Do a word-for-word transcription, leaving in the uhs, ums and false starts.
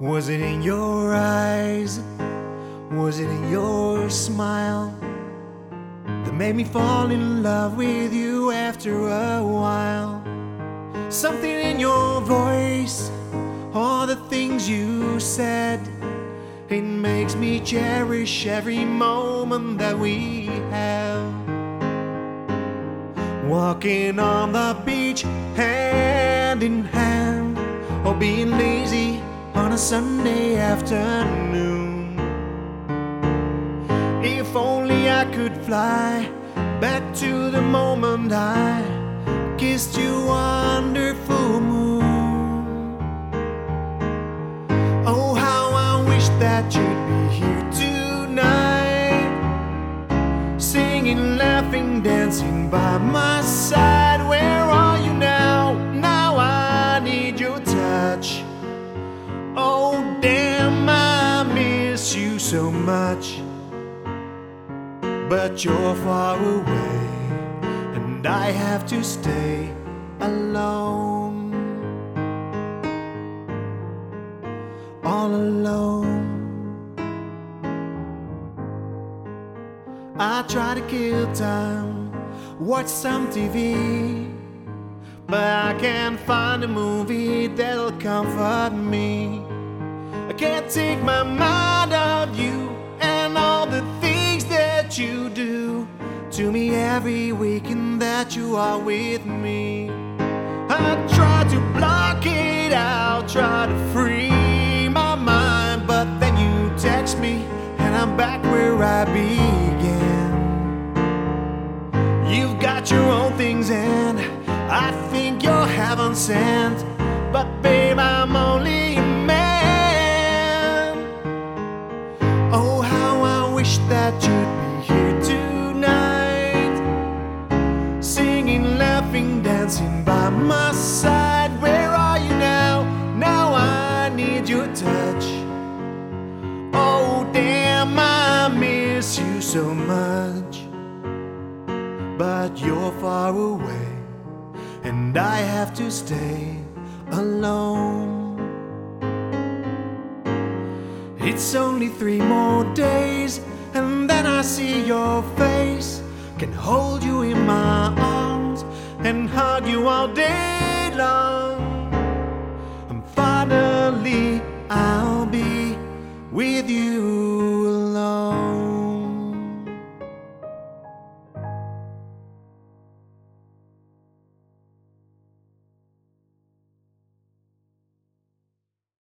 Was it in your eyes? Was it in your smile that made me fall in love with you after a while? Something in your voice, all the things you said, it makes me cherish every moment that we have. Walking on the beach, hand in hand, or being lazy on a Sunday afternoon. If only I could fly back to the moment I kissed you under full moon. Oh, how I wish that you'd be here tonight, singing, laughing, dancing by my side. Where are you now? Now I need your touch. Oh damn, I miss you so much. But you're far away, and I have to stay alone. All alone. I try to kill time, watch some T V, but I can't find a movie that'll comfort me. I can't take my mind off you and all the things that you do to me every weekend that you are with me. I try to block it out, try to free my mind, but then you text me and I'm back where I began. You've got your own things and I think you're heaven sent, but babe, I'm only a man. Oh, how I wish that you'd be here tonight, singing, laughing, dancing by my side. Where are you now? Now I need your touch. Oh damn, I miss you so much. But you're far away, and I have to stay alone. It's only three more days, and then I see your face. Can hold you in my arms and hug you all day long.